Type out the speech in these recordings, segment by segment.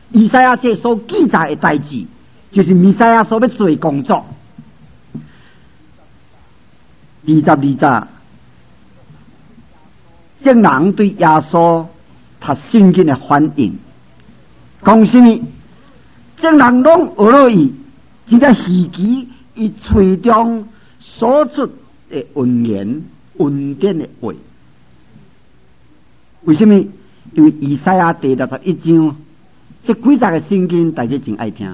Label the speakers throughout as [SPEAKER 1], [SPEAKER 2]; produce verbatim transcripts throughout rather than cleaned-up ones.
[SPEAKER 1] 以赛亚这所记载的代志，就是弥赛亚所要做的工作。二十二节，众人对耶稣他圣经的反应，讲什么？众人拢学了伊，这个时机，伊嘴中所出的文言、文典的话，为什么？因为以赛亚第六十一章，这几十个圣经大家真爱听。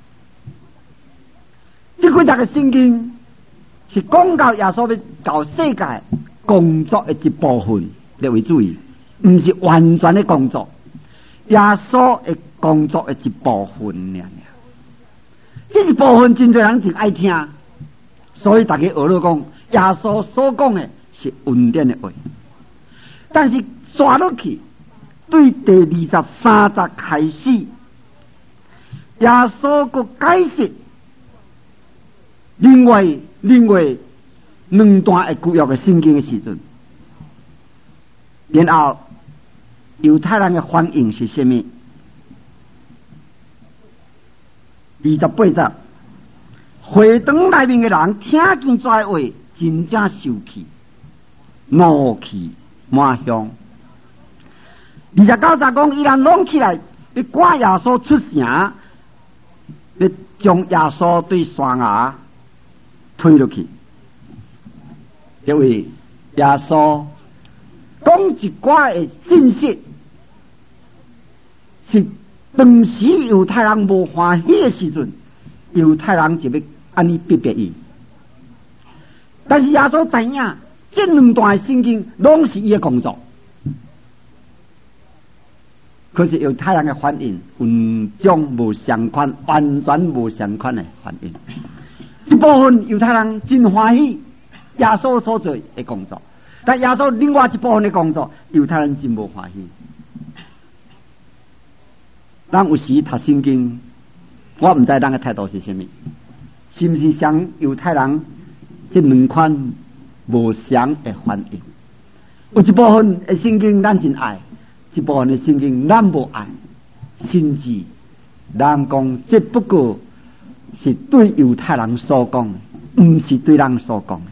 [SPEAKER 1] 这几十个圣经是讲到耶稣要到世界工作的一部分，你要注意，不是完全的工作。耶稣的工作的一部分尔尔，这一部分真多人真爱听，所以大家学了讲，耶稣所讲的是恩典的话，但是刷落去，对第二十三节开始，耶稣个解释另外另外两段的旧约的圣经的时阵，然后犹太人的反应是什么？二十八节，会堂内面的人听见这话，真正受气，怒气满腔。二十九节讲，伊人拢起来，要赶耶稣出城，要将耶稣对山崖推落去。因为耶稣讲一寡的信息，是当时犹太人无欢喜的时阵，犹太人就要安尼逼迫伊。但是耶稣知影，这两段圣经拢是伊的工作。可是犹太人的反应，完全无相款，完全无相款的反应。一部分犹太人真欢喜耶稣所做的工作，但耶稣另外一部分的工作，犹太人真无欢喜。咱有时读圣经，我唔知咱的态度是什么，是不是像犹太人这两款无相的反应？有一部分的圣经咱真爱。一部分的圣经咱无爱，甚至人讲这不过是对犹太人所讲的，不是对人所讲的。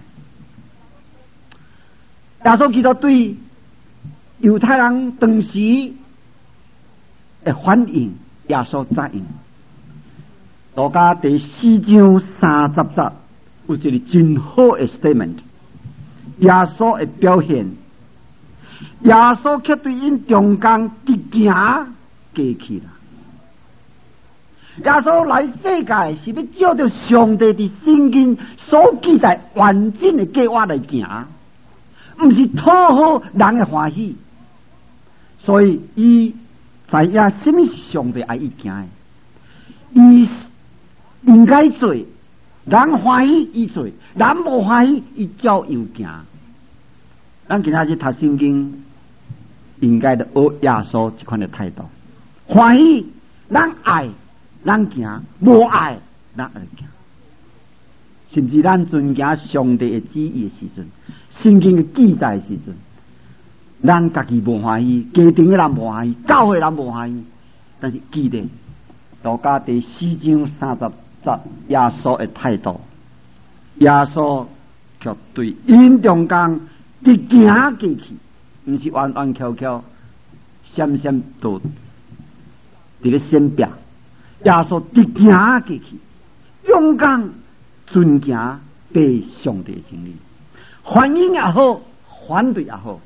[SPEAKER 1] 耶稣基督对犹太人当时的反应，耶稣答应。路加第四章三十节有一个真好的 statement， 耶稣的表现。耶稣却对因中间直行过去了。耶稣来世界是要照着上帝的圣经所记载完整的计划来行，不是讨好人的欢喜。所以伊知影什么是上帝爱伊行的，伊应该做，人欢喜伊做，人无欢喜伊照样行。咱今仔日读圣经，应该的学耶稣这款的态度，欢喜咱爱咱行，无爱咱爱行。甚至咱遵行上帝的旨意的时阵，圣经的记载的时阵，咱家己无欢喜，家庭的人无欢喜，教会人无欢喜，但是记得路加第四章三十节耶稣的态度，耶稣却对因中间直行过去，不是弯弯翘翘、闪闪躲伫咧先壁。耶稣直行过去，勇敢遵行对上帝的真理，反应也好，反对也好。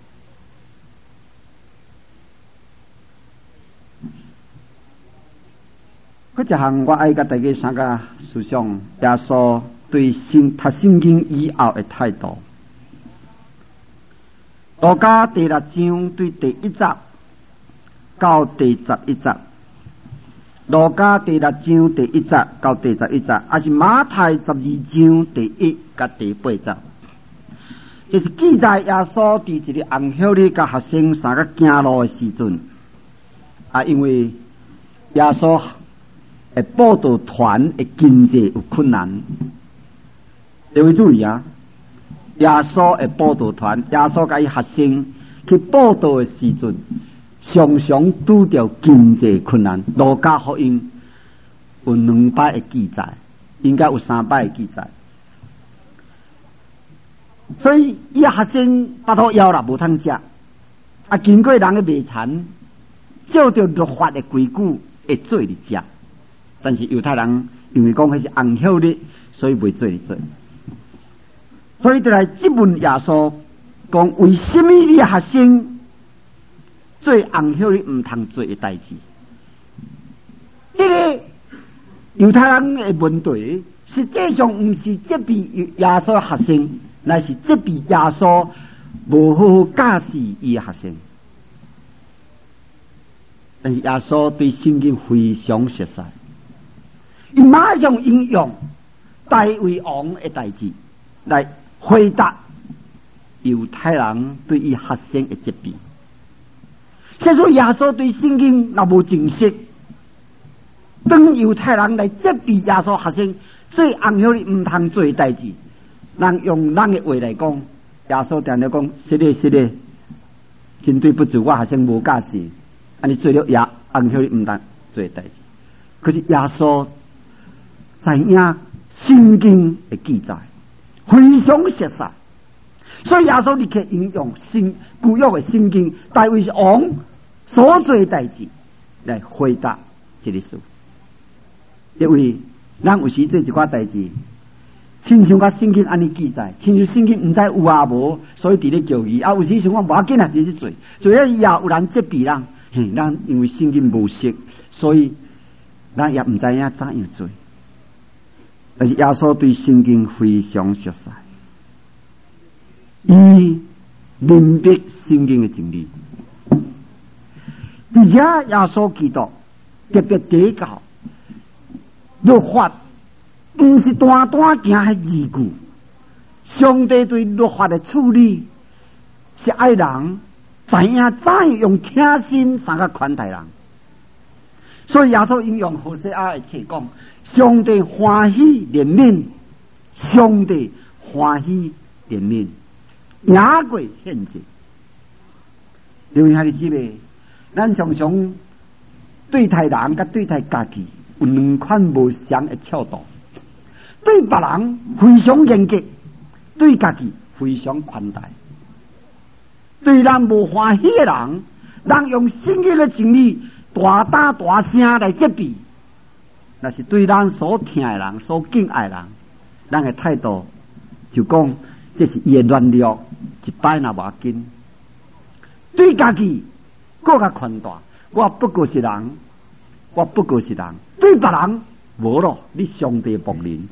[SPEAKER 1] 嗰一项我爱甲大家三个思想耶稣对圣读圣经以后的态度。路加第六章对第一节到第十一节，路加第六章第一节到第十一节，还是马太十二章第一甲第八节，这是记载耶稣伫一个红晓里甲学生三个行路的时阵，啊，因为耶稣的布道团的经济有困难，各位注意啊！耶稣的布道团，耶稣甲伊学生去布道的时阵， 常常拄着经济困难。路加福音有两摆的记载，应该有三摆的记载。所以伊学生巴肚枵啦，无通食，啊，经过人的卖残，照着律法的规矩会做嚟食。但是犹太人因为讲迄是红晓日，所以袂做嚟做。所以就来质问耶稣，讲为什么你学生做红晓日唔通做嘅代志？这个犹太人的问题，实际上唔是责备耶稣学生，乃是责备耶稣无好好教示伊嘅学生。但是耶稣对圣经非常熟悉，伊马上引用大卫王的代志来回答犹太人对伊学生的责备。所以说耶稣对圣经若无正式，当犹太人来责备耶稣学生做红晓日唔通做的代志，人用咱的话来讲，耶稣定定讲：是的，是的，真对不住，我学生无教示，安尼做了也红晓日唔通做的代志。可是耶稣知影圣经的记载非常实在，所以耶稣立刻引用新旧约的圣经大卫王所做的代志来回答这个事。因为咱有时做一寡代志，亲像甲圣经安尼记载，亲像圣经唔知有啊无，所以伫咧叫伊啊。有时想讲无要紧啊，直接做，做了以后有人责备人，嘿，咱因为圣经无识，所以咱也唔知影怎样做。但是耶稣对圣经非常熟悉，伊明白圣经的真理，而且耶稣基督特别提到律法唔是单单行喺字句，上帝对律法的处理是爱人知影怎样用听心三个款待人。所以耶稣引用何西阿的册讲：上帝欢喜怜悯，上帝欢喜怜悯，赢过献祭。留下的姊妹，咱常常对待人甲对待家己有两款无相的态度。对别人非常严格，对家己非常宽待。对咱无欢喜的人，人用圣经的真理大打大声来责备，那是对咱所听的人、所敬爱的人，咱的态度就讲这是伊的软弱，一摆那无要紧。对家己更加宽大，我不过是人，我不过是人。对别人无咯，你上帝仆人，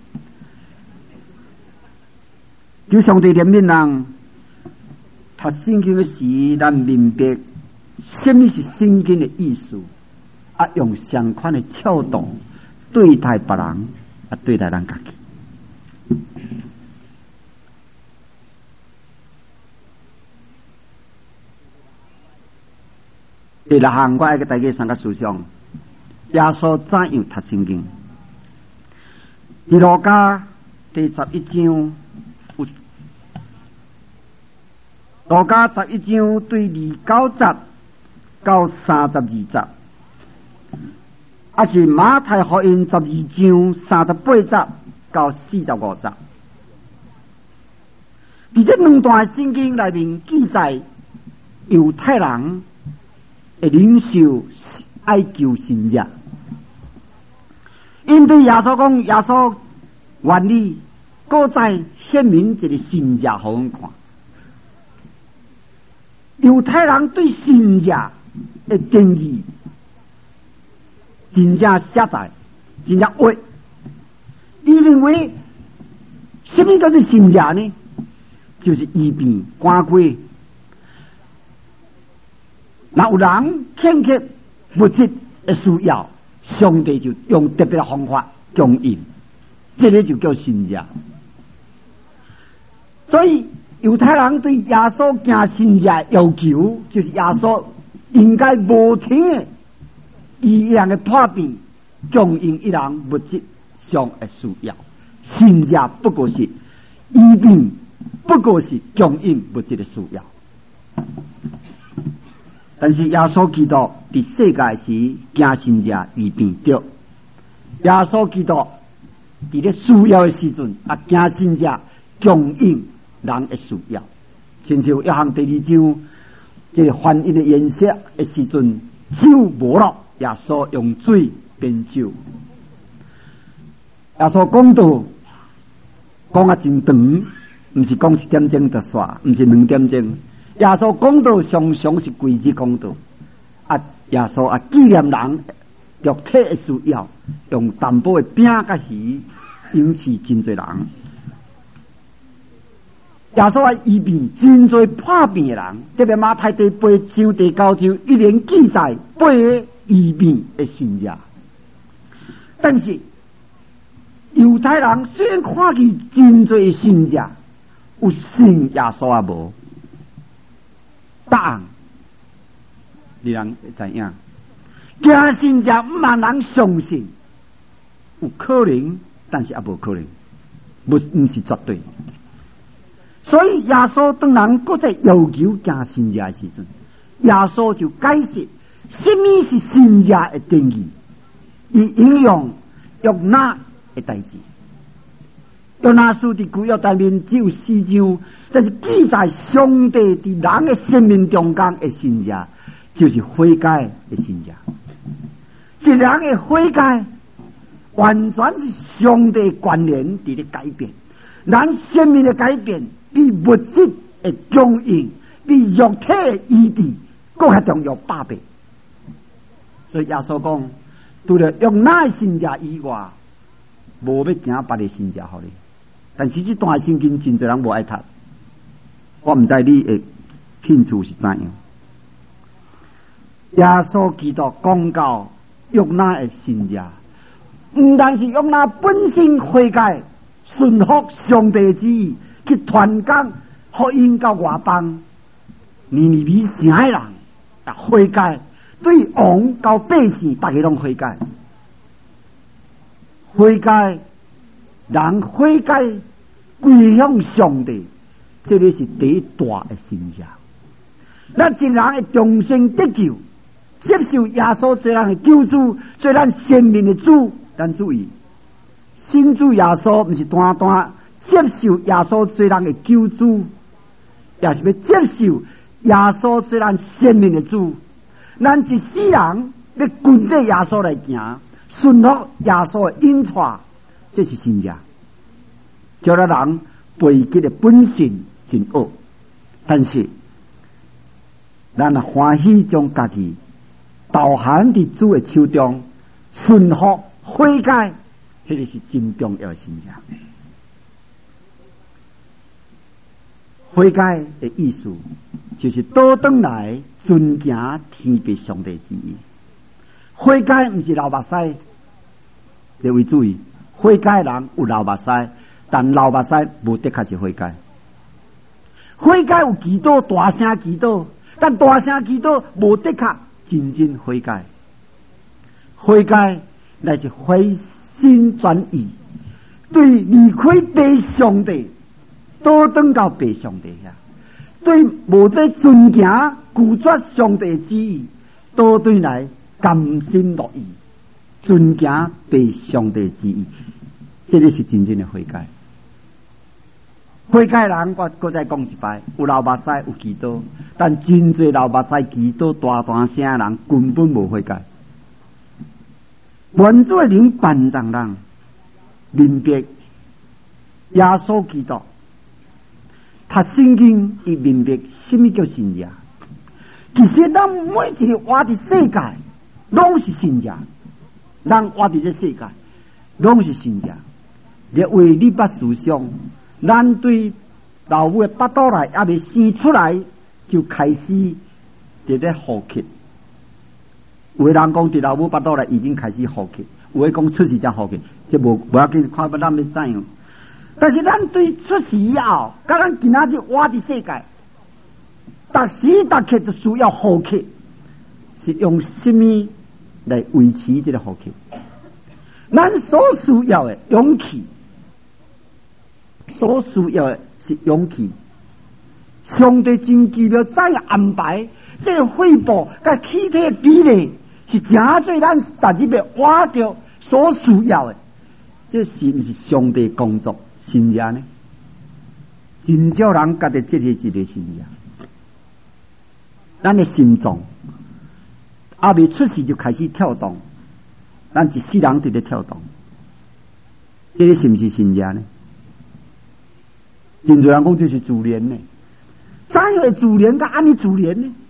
[SPEAKER 1] 求上帝怜悯人。读圣经的时，咱明白什么是圣经的意思，啊，用相款的态度对待别人，啊，对待咱家己。第六项，我爱给大家三个思想：耶稣怎样读圣经？第路加第十一章有，路加十一章对二九节到三十二节，啊是马太福音十二章三十八节到四十五节。伫这两段圣经内面记载犹太人会领受爱求神日，因对耶稣讲，耶稣愿意搁再显明一个神日互阮看。犹太人对神日的定义真正狭窄，真正歪。伊认为什么叫做神日呢？就是医病赶鬼。若有人欠缺物质的需要，上帝就用特别的方法供应，这个就叫神日。所以犹太人对耶稣行神日要求，就是耶稣应该无停的以样的破病供应一人物质上的需要。神日不过是医病，不过是供应物质的需要。 但是耶稣基督伫世界时惊信者遇变着，耶稣基督伫咧需要的时阵啊，惊信者供应人的需要。亲像约翰第二章这个翻译的颜色的时阵，酒无了，耶稣用水变酒。耶稣讲道讲啊真长，毋是讲一点钟就煞，毋是两点钟。耶稣讲道常常是规日讲道，啊，耶稣啊纪念人肉体的需要，用淡薄的饼甲鱼引起真侪人。耶稣啊医病真侪破病的人，这个马太第八章第九章一连记载八个医病的信者。但是犹太人虽然看见真侪信者，有信耶稣啊无？答案你人会知影？惊信者毋万人相信，有可能，但是也无可能，不毋是绝对。所以耶稣当人搁在要求惊信者的时阵，耶稣就解释什么是信者的定义，以引用约拿的代志。约拿书伫旧约内面只有四章，但是记载上帝伫人的生命中间的信者，就是悔改的信者。一人的悔改，完全是上帝关联伫咧改变，咱生命的改变比物质的供应，比肉体的医治更加重要百倍。所以耶稣讲，除了约拿的信者以外，无要惊别的信者互你。但是这段圣经真侪人无爱读，我毋知你的兴趣是怎样。耶稣基督讲到约拿的信者，毋但是约拿本身悔改，顺服上帝旨意，去传讲福音到外邦，尼尼微城的人也悔改，对王到百姓，大家拢悔改，悔改。人悔改归向上帝，这个是第一大的信者。咱一人会重生得救，接受耶稣做咱的救主，做咱生命的主。咱注意，信主耶稣不是单单接受耶稣做咱的救主，也是要接受耶稣做咱生命的主。咱一世人要跟着耶稣来行，顺服耶稣的引带。这是信者，叫咱人背己的本性真恶，但是咱啊欢喜将家己投降伫主的手中，顺服悔改，迄个是真重要的信者。悔改的意思就是倒转来遵行天父上帝旨意。悔改毋是流目屎，你为注意。悔改人有流目屎，但流目屎无的确是悔改。悔改有祈祷，大声祈祷，但大声祈祷无的确真正悔改。悔改乃是回心转意，对离开白上帝，倒转到白上帝遐，对无在遵行拒绝上帝的旨意，倒转来甘心乐意。遵行被上帝旨意，这个是真正的悔改。悔改人，我搁再讲一摆，有流目屎，有祈祷，但真侪流目屎、祈祷大大声的人，根本无悔改。原主的灵办让人明白耶稣基督，读圣经伊明白什么叫信者。其实咱每一个活伫世界，拢是信者。人活伫这世界，拢是信者。你为你捌思想，咱对老母的腹肚内还未生出来，就开始伫咧呼吸。有的人讲伫老母腹肚内已经开始呼吸，有的讲出世才呼吸，这无无要紧，看不咱要怎样。但是咱对出世以后，甲咱今仔日活伫世界，逐时逐刻都需要呼吸，是用什么来维持这个呼吸？咱所需要的勇气，所需要的是勇气。上帝真奇妙怎样安排， 这个肺部甲气体的比例是真侪咱逐日要活着所需要的。这是毋是上帝工作信仰呢？真少人觉得这是一个信仰。咱的心脏还未出世就开始跳动，咱一世人伫咧跳动，这个是毋是信仰呢？真侪人讲这是自然呢，怎会自然甲安尼自然呢？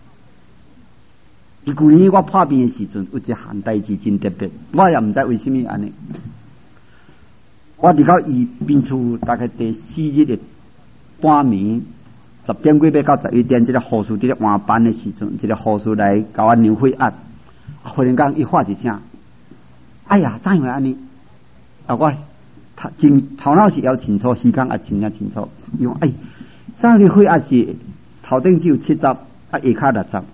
[SPEAKER 1] 伊旧年我破病的时阵，有一项代志真特别，我也毋知为什么安尼。我伫到医病厝大概第四日的半暝，十点几要到十一点，这个护士伫咧换班的时阵，这个护士来甲我量血压，忽然间伊喊一声：“哎呀，怎会安尼？”啊，我头真头脑是要清楚，时间也真正清楚。伊讲：“哎，怎你血压是头顶只有七十，啊下骹六十。”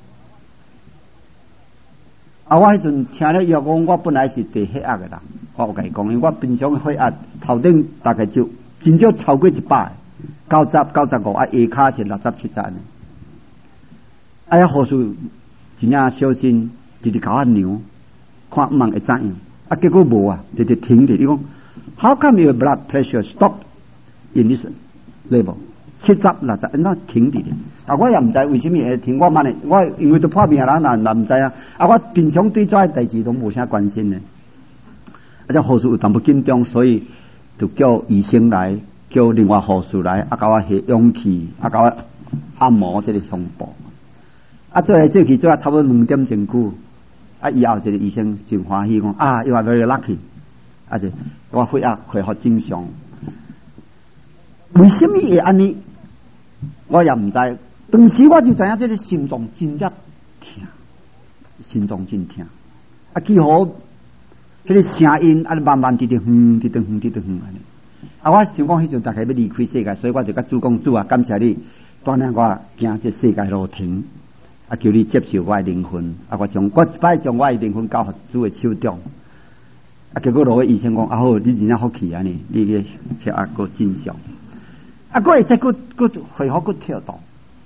[SPEAKER 1] 啊！我迄阵听了以后讲，我本来是低血压的人，我有甲伊讲，因为我平常血压头顶大概就真少超过一百，九十、九十五，啊下骹是六十、七十呢。啊！遐护士真正小心，直直甲我量，看毋茫会怎样？啊，结果无啊，直直停咧。伊讲 ，How come your blood pressure stop in this level？ 七十、六十，安怎停伫咧？啊，我也毋知为什么会停。我问咧，我因为都破病人，人人毋知啊。啊，我平常对这代志都无啥关心咧。啊，这护士有淡薄紧张，所以就叫医生来，叫另外护士来，啊，甲我下氧气，啊，甲我按摩这个胸部。啊，做来做去做啊，差不多两点钟久。啊，以后这个医生真欢喜讲啊，又话very lucky， 啊就我血压恢复正常。为什么会安尼？我也唔知，当时我就知影这个心脏真正疼，心脏真疼。啊，几乎迄个声音啊，慢慢直直哼，直直哼，直直哼安尼。啊，我想讲迄阵大概要离开世界，所以我就甲主讲主啊，感谢你带领我行这世界路程，啊，求你接受我的灵魂。啊，我将我一摆将我的灵魂交予主的手中。啊，结果落去医生讲啊好，你真正福气安尼，你个血压个正常。啊，佫会再佫佫恢复佫跳动。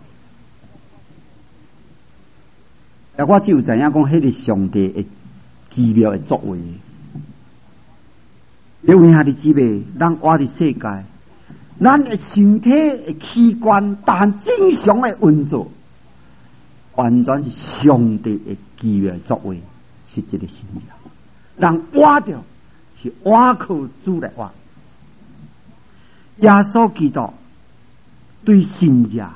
[SPEAKER 1] 啊，我只有知影讲，迄个上帝的奇妙的作为。因为下的姊妹，咱活的世界，咱的身体的器官，但正常的运作，完全是上帝的奇妙的作为，是这个信仰。人活着是活靠主来活。耶稣基督对信仰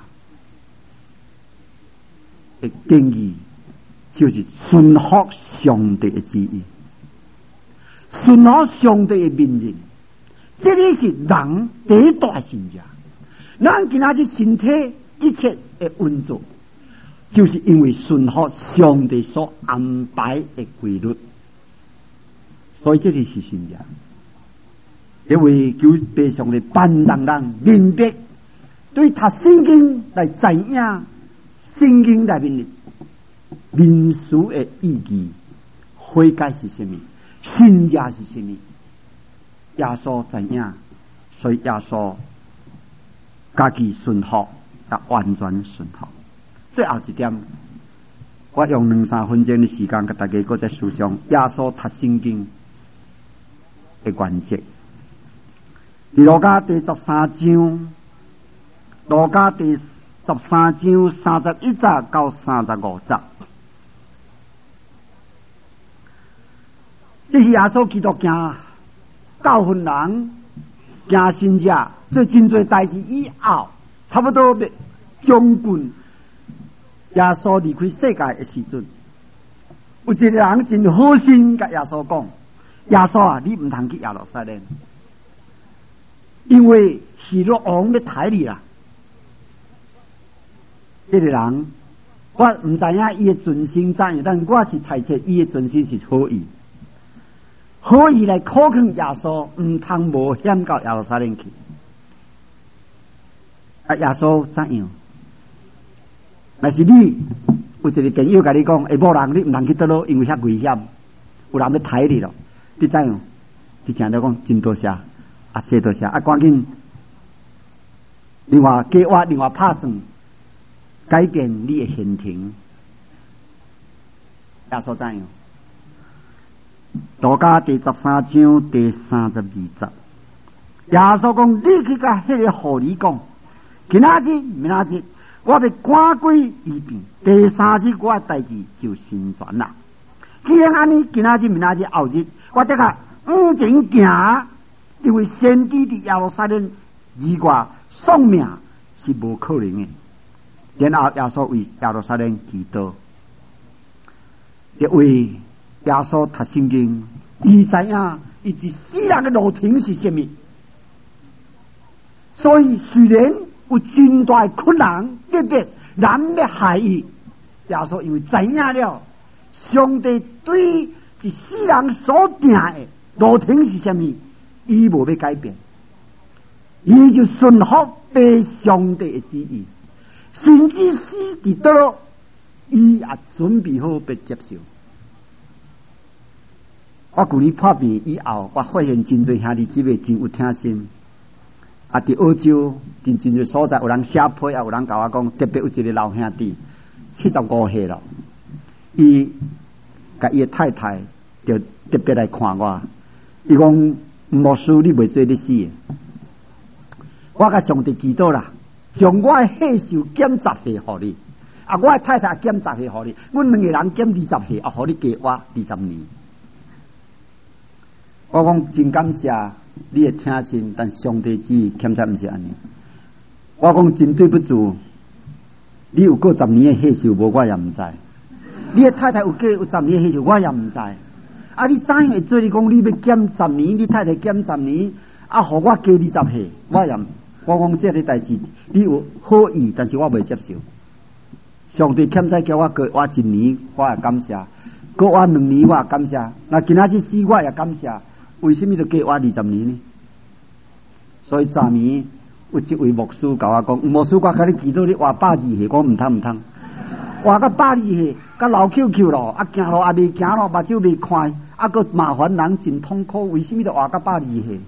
[SPEAKER 1] 的定义，就是顺服上帝的旨意，顺服上帝的命令。这里是人第一大信仰。咱今仔日身体一切的运作，就是因为顺服上帝所安排的规律，所以这就是信仰。因为求地上的帮让人明白，对读圣经来知影圣经内面的民俗的意义，悔改是什么，信仰是什么。耶稣知影，所以耶稣家己顺服，也完全顺服。最后一点，我用两三分钟的时间，给大家搁再思想耶稣读圣经的原则。路加第十三章，路加第十三章三十一节到三十五节，这是耶稣基督行教训人、行信者做真侪代志以后，差不多将近耶稣离开世界的时阵，有一个人真好心甲耶稣讲：耶稣啊，你唔通去耶路撒冷。因为希律王要抬你啦，这个人我唔知影伊的存心怎样，但我是猜测伊的存心是好意，好意来考劝耶稣，唔通冒险到耶路撒冷去。啊，耶稣怎样？若是你有一个朋友甲你讲，下某人你唔通去倒咯，因为遐危险，有人要抬你咯，你怎样？你听到讲真多谢。啊，谢多谢啊！赶紧另外计划，另外拍算， 改变你的心情。耶稣怎样？路加第十三章第三十二节，耶稣讲：你去甲迄个狐狸讲，今仔日、明仔日，我要赶鬼医病，第三日我的代志就成全啦。既然安尼，今仔日、明仔日、后日，我得甲往前行，因为先知伫耶路撒冷以外丧命是无可能的。然后耶稣为耶路撒冷祈祷，因为耶稣读圣经，伊知影伊一世人的路程是什么，所以虽然有真大困难，结果人要害伊，耶稣因为知影了上帝对一世人所定的路程是什么，伊无要改变，伊就顺服被上帝的旨意，甚至死伫倒，伊也准备好被接受。我旧年破病以后，我发现真侪兄弟姊妹真有听心。啊，伫澳洲，伫真侪所在有人写批，啊有人甲我讲，特别有一个老兄弟，七十五岁了，伊甲伊的太太就特别来看我，伊讲牧师你袂做你死，我甲上帝祈祷啦，将我的岁数减十岁互你，啊我的太太减十岁互你，阮两个人减二十岁，啊互你加我二十年。我讲真感谢你的听信，但上帝旨意欠差毋是安尼。我讲真对不住，你有过十年的岁数无，我也毋知。你的太太有过有十年的岁数，我也毋知。啊，你怎会做？你讲你要减十年，你太太减十年，啊，互我加二十岁，我也我讲这个代志，你有好意，但是我未接受。上帝欠差叫我过我一年，我也感谢；过我两年，我也感谢。那今仔日死，我也感谢。为什么要加我二十年呢？所以昨年有一位牧师甲我讲，牧师我甲你祈祷你活百二岁，我唔通唔通，活到百二岁，甲老 Q Q 咯，啊行路也未行咯，目睭未看，啊个麻烦人真痛苦。为什么要活到百二岁？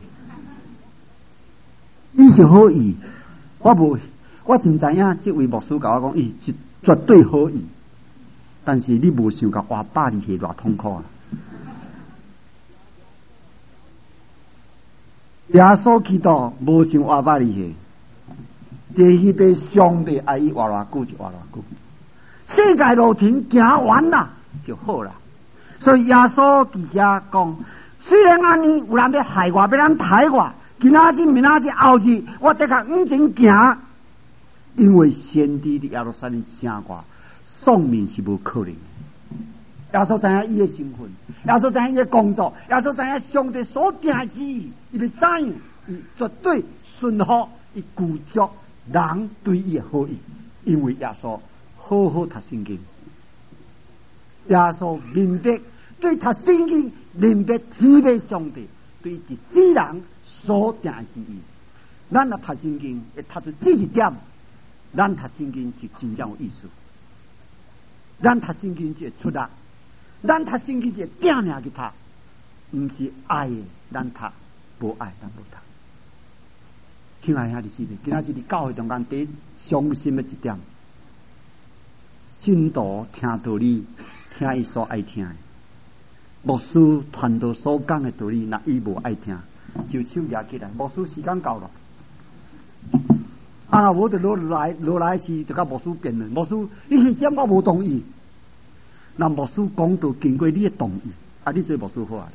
[SPEAKER 1] 伊是好意，我无，我真知影这位牧师甲我讲，伊是绝对好意，但是你无想到活百二岁偌痛苦啊！耶稣基督无想活百二岁，第迄辈上帝爱伊活偌久就活偌久，世界路程行完啦就好啦。所以耶稣伫遮讲，虽然安尼有人要害我，要人杀我，今仔日、明仔日、后日，我得甲往前行，因为先知伫耶路撒冷城外丧命是无可能的。耶稣知影伊的身份，耶稣知影伊的工作，耶稣知影上帝所定旨意，伊要怎样，伊绝对顺服，伊拒绝人对伊的好意，因为耶稣好好读圣经，耶稣明白对读圣经明白天父上帝对一世人所定旨意。咱若读圣经会读出这一点，咱读圣经就真正有意思，咱读圣经就会出力。咱读圣经就拼命去读，唔是爱的咱读，无爱咱无读。亲爱兄弟姊妹，今仔日伫教会中间第伤心的一点，信徒听道理，听伊所爱听的；牧师传道所讲的道理，那伊无爱听，就手举起来。牧师时间到了，啊，我就落来落来时就甲牧师辩论。牧师，你迄点我无同意。那牧师讲道经过你的同意，啊，你做牧师好啊。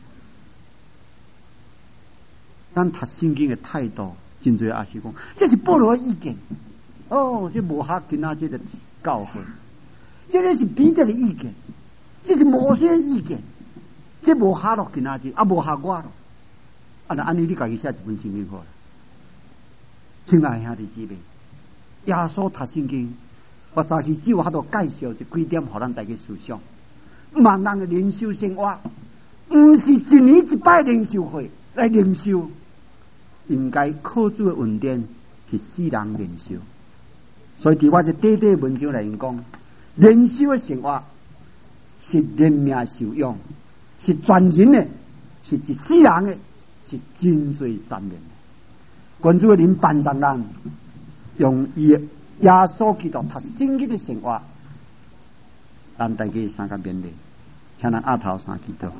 [SPEAKER 1] 咱读圣经的态度，真侪也是讲，这是保罗的意见。哦，这无合今仔这个教会，这个是彼得的意见，这是摩西的意见，这无合咯今仔这，啊无合我咯。啊，那安尼你家己写一本圣经好了。亲爱兄弟姊妹，耶稣读圣经。我早期只有喺度介绍一几点，互咱大家思想。万人的灵修生活，唔是一年一摆灵修会来灵修，应该靠主的恩典，一世人灵修。所以，伫我这短短文章来讲，灵修的生活是连命受用，是全人的，是一世人的，是真最残忍的。关主的灵帮助咱，用伊的耶稣基督他圣经的生活，咱大家三个勉励，请咱压头三祈祷。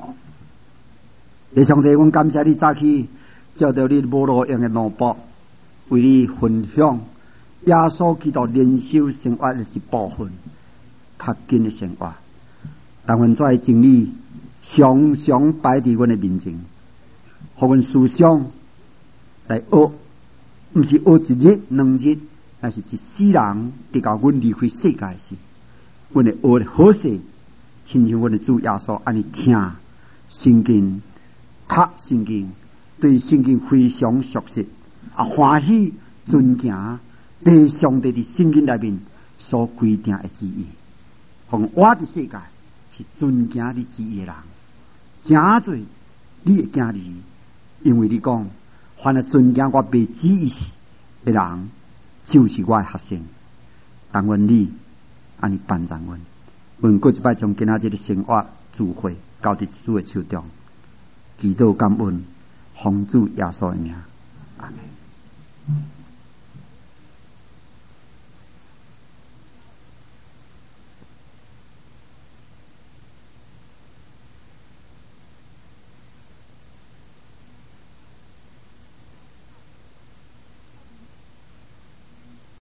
[SPEAKER 1] 弟兄姊妹，阮感谢你早起照着你无路用的脑波，为你分享耶稣基督灵修生活的一部分，较紧的生活。但愿这真理常常摆伫阮的面前，互阮思想来学，毋是学一日两日，但是一世人直到阮离开世界时，阮会学得好势，亲像阮的主耶稣安尼听圣经、读圣经，对圣经非常熟悉，啊欢喜尊敬对上帝的圣经内面所规定的旨意。互我的世界是尊敬你旨意的人，真侪你会惊你，因为你讲，凡係尊敬我被旨意的人，就是我的学生。但愿你安尼帮助阮，阮过一摆将今仔日的生活智慧交伫主的手中，祈禱感恩，奉主耶穌的名，阿們。